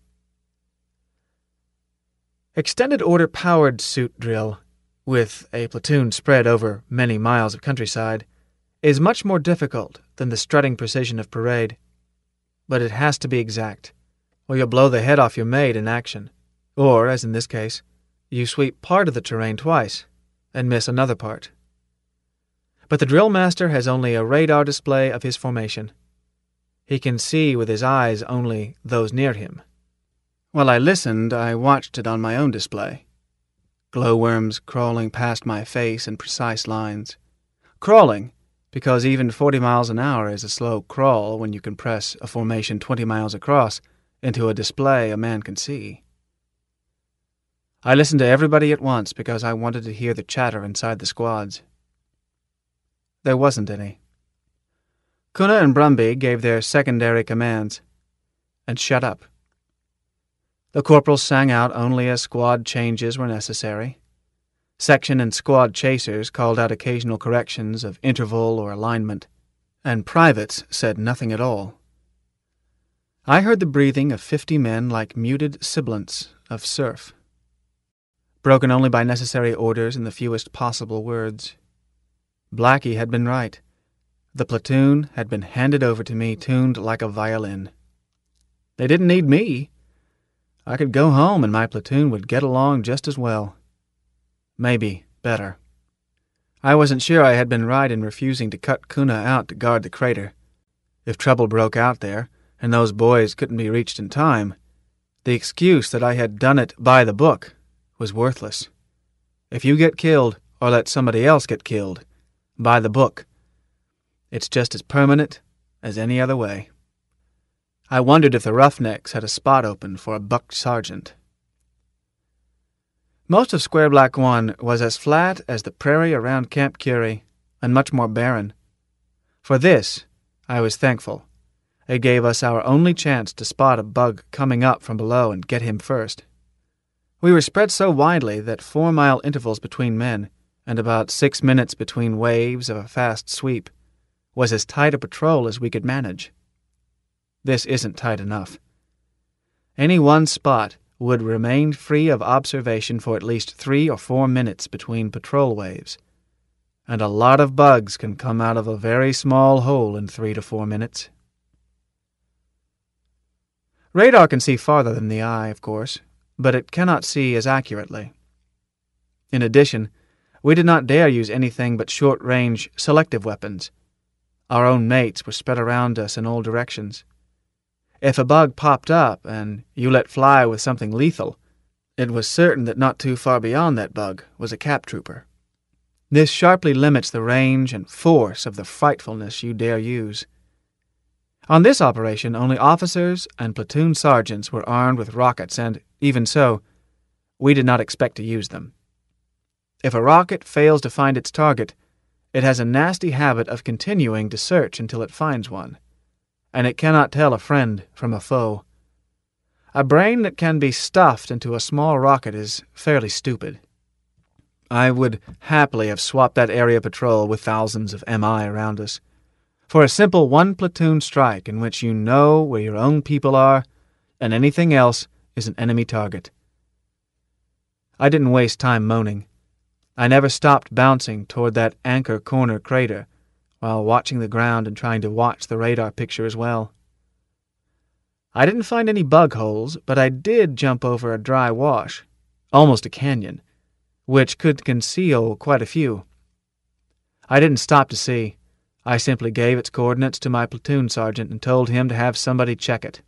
Extended order powered suit drill, with a platoon spread over many miles of countryside, is much more difficult than the strutting precision of parade. But it has to be exact, or you'll blow the head off your mate in action, or, as in this case, you sweep part of the terrain twice and miss another part. But the drill master has only a radar display of his formation. He can see with his eyes only those near him. While I listened, I watched it on my own display. Glowworms crawling past my face in precise lines. Crawling, because even forty miles an hour is a slow crawl when you can press a formation twenty miles across into a display a man can see. I listened to everybody at once because I wanted to hear the chatter inside the squads. There wasn't any. Kuna and Brumby gave their secondary commands and shut up. The corporals sang out only as squad changes were necessary. Section and squad chasers called out occasional corrections of interval or alignment, and privates said nothing at all. I heard the breathing of fifty men like muted sibilants of surf, broken only by necessary orders in the fewest possible words. Blackie had been right. The platoon had been handed over to me tuned like a violin. They didn't need me. I could go home and my platoon would get along just as well. Maybe better. I wasn't sure I had been right in refusing to cut Kuna out to guard the crater. If trouble broke out there, and those boys couldn't be reached in time, the excuse that I had done it by the book was worthless. If you get killed, or let somebody else get killed, by the book, it's just as permanent as any other way. I wondered if the Roughnecks had a spot open for a buck sergeant. Most of Square Black One was as flat as the prairie around Camp Curie, and much more barren. For this, I was thankful. It gave us our only chance to spot a bug coming up from below and get him first. We were spread so widely that four-mile intervals between men, and about six minutes between waves of a fast sweep, was as tight a patrol as we could manage. This isn't tight enough. Any one spot would remain free of observation for at least three or four minutes between patrol waves, and a lot of bugs can come out of a very small hole in three to four minutes. Radar can see farther than the eye, of course, but it cannot see as accurately. In addition, we did not dare use anything but short-range selective weapons. Our own mates were spread around us in all directions. If a bug popped up and you let fly with something lethal, it was certain that not too far beyond that bug was a cap trooper. This sharply limits the range and force of the frightfulness you dare use. On this operation, only officers and platoon sergeants were armed with rockets, and, even so, we did not expect to use them. If a rocket fails to find its target, it has a nasty habit of continuing to search until it finds one, and it cannot tell a friend from a foe. A brain that can be stuffed into a small rocket is fairly stupid. I would happily have swapped that area patrol with thousands of M I around us, for a simple one-platoon strike in which you know where your own people are, and anything else is an enemy target. I didn't waste time moaning. I never stopped bouncing toward that anchor corner crater, while watching the ground and trying to watch the radar picture as well. I didn't find any bug holes, but I did jump over a dry wash, almost a canyon, which could conceal quite a few. I didn't stop to see. I simply gave its coordinates to my platoon sergeant and told him to have somebody check it.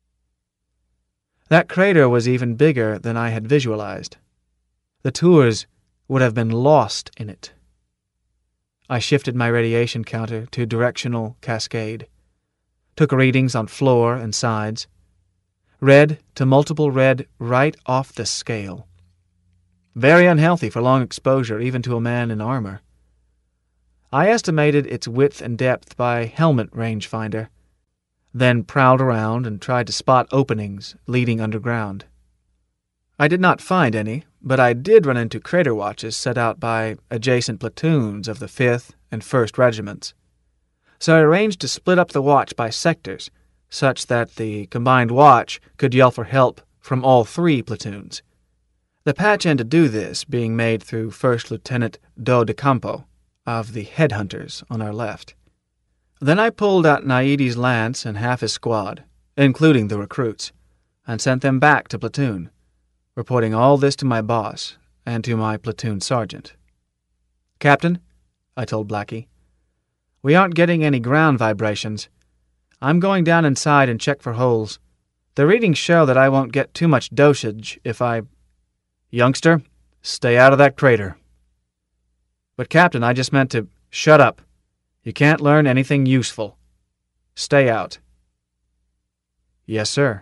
That crater was even bigger than I had visualized. The tours would have been lost in it. I shifted my radiation counter to directional cascade, took readings on floor and sides, red to multiple red right off the scale. Very unhealthy for long exposure, even to a man in armor. I estimated its width and depth by helmet rangefinder, then prowled around and tried to spot openings leading underground. I did not find any, but I did run into crater watches set out by adjacent platoons of the fifth and first Regiments. So I arranged to split up the watch by sectors, such that the combined watch could yell for help from all three platoons. The patch end to do this being made through First Lieutenant Do de Campo of the Headhunters on our left. Then I pulled out Naidi's lance and half his squad, including the recruits, and sent them back to platoon, reporting all this to my boss and to my platoon sergeant. "Captain," I told Blackie, "we aren't getting any ground vibrations. I'm going down inside and check for holes. The readings show that I won't get too much dosage if I—" "Youngster, stay out of that crater." "But, Captain, I just meant to—" "Shut up. You can't learn anything useful. Stay out." "Yes, sir."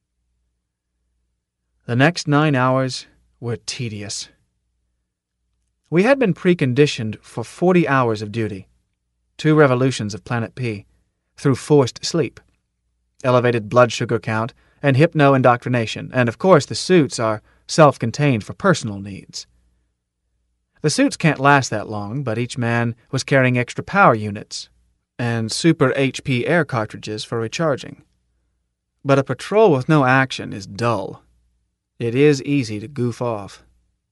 The next nine hours were tedious. We had been preconditioned for forty hours of duty, two revolutions of Planet P, through forced sleep, elevated blood sugar count, and hypno-indoctrination, and of course the suits are self-contained for personal needs. The suits can't last that long, but each man was carrying extra power units and super H P air cartridges for recharging. But a patrol with no action is dull. It is easy to goof off.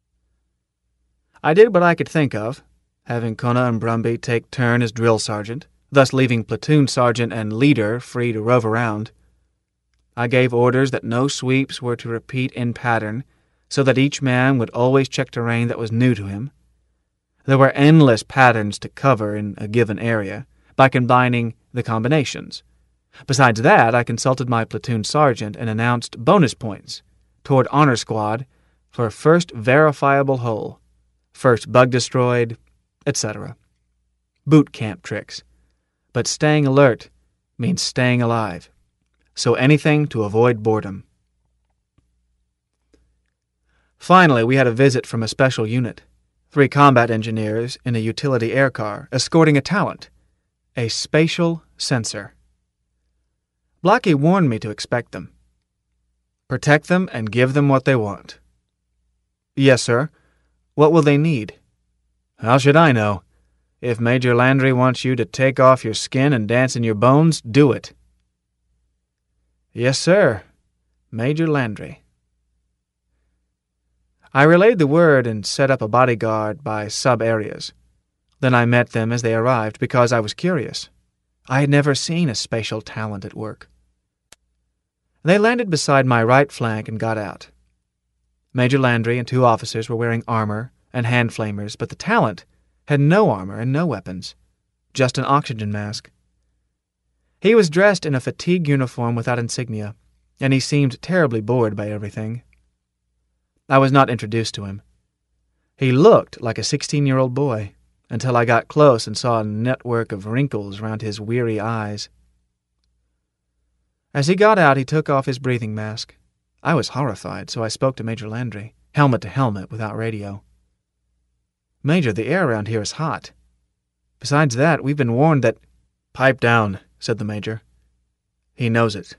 I did what I could think of, having Kona and Brumby take turn as drill sergeant, thus leaving platoon sergeant and leader free to rove around. I gave orders that no sweeps were to repeat in pattern, so that each man would always check terrain that was new to him. There were endless patterns to cover in a given area, by combining the combinations. Besides that, I consulted my platoon sergeant and announced bonus points toward Honor Squad for first verifiable hole, first bug destroyed, et cetera. Boot camp tricks. But staying alert means staying alive, so anything to avoid boredom. Finally, we had a visit from a special unit, three combat engineers in a utility air car escorting a talent, a spatial sensor. Blackie warned me to expect them. Protect them and give them what they want. Yes, sir. What will they need? How should I know? If Major Landry wants you to take off your skin and dance in your bones, do it. Yes, sir. Major Landry. I relayed the word and set up a bodyguard by sub-areas. Then I met them as they arrived because I was curious. I had never seen a spatial talent at work. They landed beside my right flank and got out. Major Landry and two officers were wearing armor and hand flamers, but the talent had no armor and no weapons, just an oxygen mask. He was dressed in a fatigue uniform without insignia, and he seemed terribly bored by everything. I was not introduced to him. He looked like a sixteen-year-old boy, until I got close and saw a network of wrinkles round his weary eyes. As he got out, he took off his breathing mask. I was horrified, so I spoke to Major Landry, helmet to helmet, without radio. Major, the air around here is hot. Besides that, we've been warned that— Pipe down, said the Major. He knows it.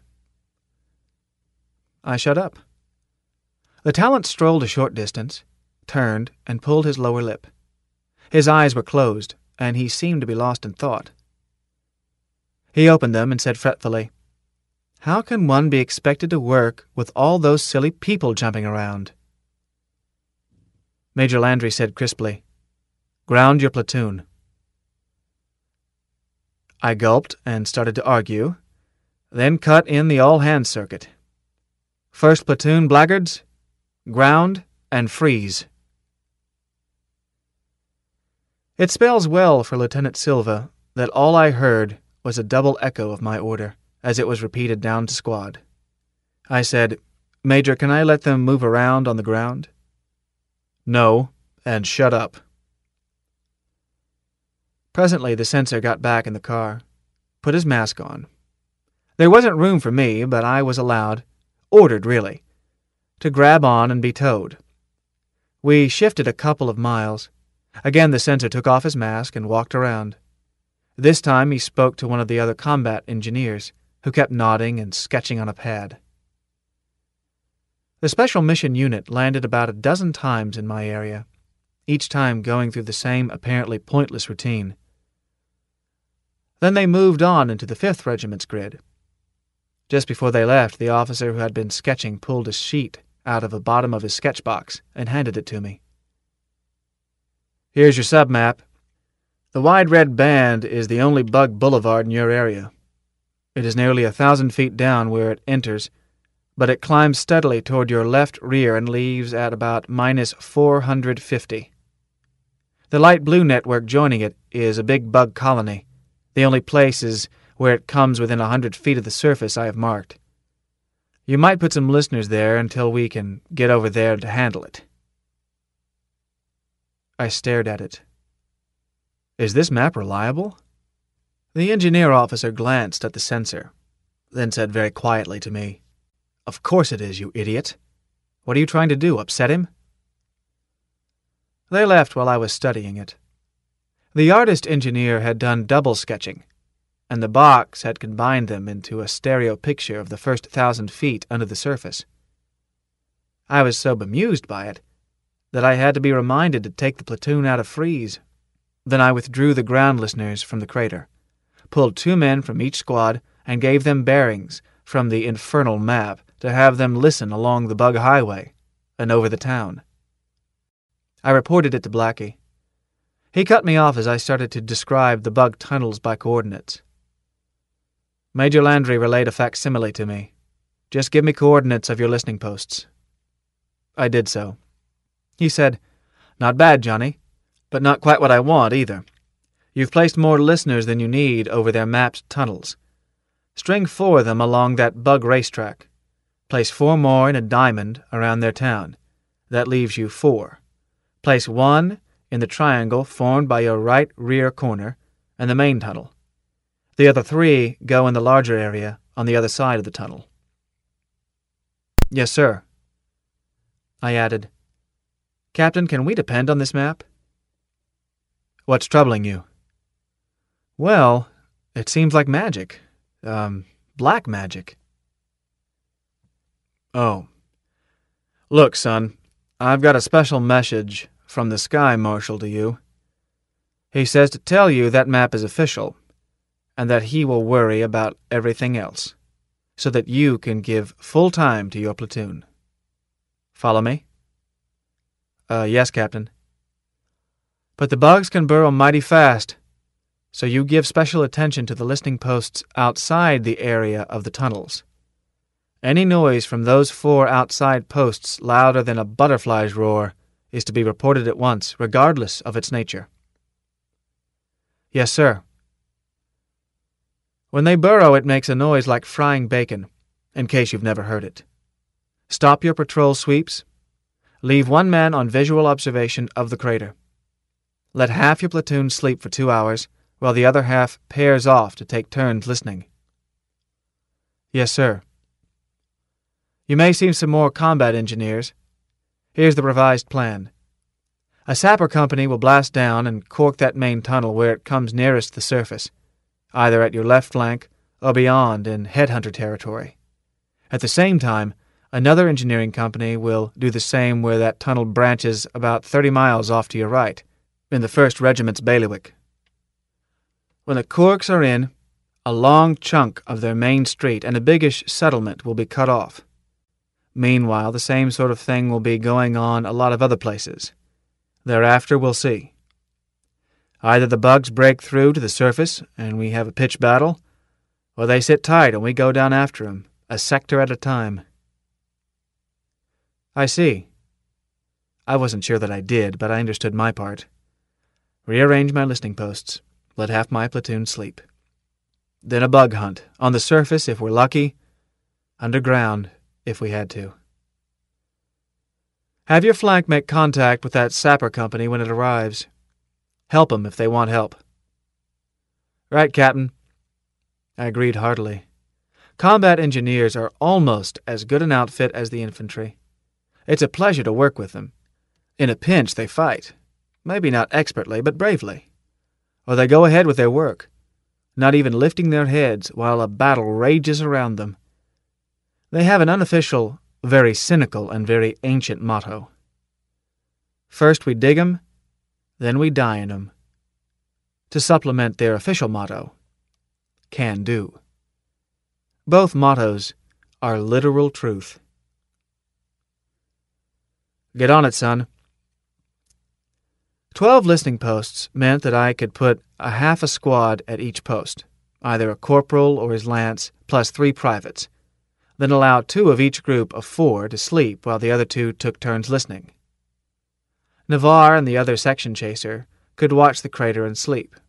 I shut up. The talent strolled a short distance, turned, and pulled his lower lip. His eyes were closed, and he seemed to be lost in thought. He opened them and said fretfully, "How can one be expected to work with all those silly people jumping around?" Major Landry said crisply, "Ground your platoon." I gulped and started to argue, then cut in the all-hands circuit. First platoon, blackguards, ground and freeze. It spells well for Lieutenant Silva that all I heard was a double echo of my order, as it was repeated down to squad. I said, "Major, can I let them move around on the ground?" "No, and shut up." Presently the censor got back in the car, put his mask on. There wasn't room for me, but I was allowed, ordered really, to grab on and be towed. We shifted a couple of miles. Again the censor took off his mask and walked around. This time he spoke to one of the other combat engineers, who kept nodding and sketching on a pad. The Special Mission Unit landed about a dozen times in my area, each time going through the same apparently pointless routine. Then they moved on into the fifth Regiment's grid. Just before they left, the officer who had been sketching pulled a sheet out of the bottom of his sketch box and handed it to me. "Here's your sub-map. The wide red band is the only bug boulevard in your area. It is nearly a thousand feet down where it enters, but it climbs steadily toward your left rear and leaves at about minus four hundred fifty. The light blue network joining it is a big bug colony. The only place is where it comes within a hundred feet of the surface I have marked. You might put some listeners there until we can get over there to handle it. I stared at it. Is this map reliable? The engineer officer glanced at the sensor, then said very quietly to me, Of course it is, you idiot. What are you trying to do, upset him? They left while I was studying it. The artist engineer had done double sketching, and the box had combined them into a stereo picture of the first thousand feet under the surface. I was so bemused by it that I had to be reminded to take the platoon out of freeze. Then I withdrew the ground listeners from the crater, pulled two men from each squad, and gave them bearings from the infernal map to have them listen along the bug highway and over the town. I reported it to Blackie. He cut me off as I started to describe the bug tunnels by coordinates. Major Landry relayed a facsimile to me. Just give me coordinates of your listening posts. I did so. He said, Not bad, Johnny, but not quite what I want either. You've placed more listeners than you need over their mapped tunnels. String four of them along that bug racetrack. Place four more in a diamond around their town. That leaves you four. Place one in the triangle formed by your right rear corner and the main tunnel. The other three go in the larger area on the other side of the tunnel. Yes, sir. I added, Captain, can we depend on this map? What's troubling you? Well, it seems like magic. Um, black magic. Oh. Look, son, I've got a special message from the Sky Marshal to you. He says to tell you that map is official, and that he will worry about everything else, so that you can give full time to your platoon. Follow me? Uh, yes, Captain. But the bugs can burrow mighty fast, so you give special attention to the listening posts outside the area of the tunnels. Any noise from those four outside posts louder than a butterfly's roar is to be reported at once, regardless of its nature. Yes, sir. When they burrow, it makes a noise like frying bacon, in case you've never heard it. Stop your patrol sweeps. Leave one man on visual observation of the crater. Let half your platoon sleep for two hours, while the other half pairs off to take turns listening. Yes, sir. You may see some more combat engineers. Here's the revised plan. A sapper company will blast down and cork that main tunnel where it comes nearest the surface, either at your left flank or beyond in headhunter territory. At the same time, another engineering company will do the same where that tunnel branches about thirty miles off to your right, in the first Regiment's bailiwick. When the corks are in, a long chunk of their main street and a biggish settlement will be cut off. Meanwhile, the same sort of thing will be going on a lot of other places. Thereafter, we'll see. Either the bugs break through to the surface and we have a pitched battle, or they sit tight and we go down after 'em, a sector at a time. I see. I wasn't sure that I did, but I understood my part. Rearrange my listening posts. Let half my platoon sleep. Then a bug hunt, on the surface if we're lucky, underground if we had to. Have your flank make contact with that sapper company when it arrives. Help 'em if they want help. Right, Captain. I agreed heartily. Combat engineers are almost as good an outfit as the infantry. It's a pleasure to work with them. In a pinch, they fight. Maybe not expertly, but bravely. Or they go ahead with their work, not even lifting their heads while a battle rages around them. They have an unofficial, very cynical, and very ancient motto. First we dig 'em, then we die in 'em. To supplement their official motto, can do. Both mottos are literal truth. Get on it, son. Twelve listening posts meant that I could put a half a squad at each post, either a corporal or his lance, plus three privates. then allow two of each group of four to sleep while the other two took turns listening. Navarre and the other section chaser could watch the crater and sleep.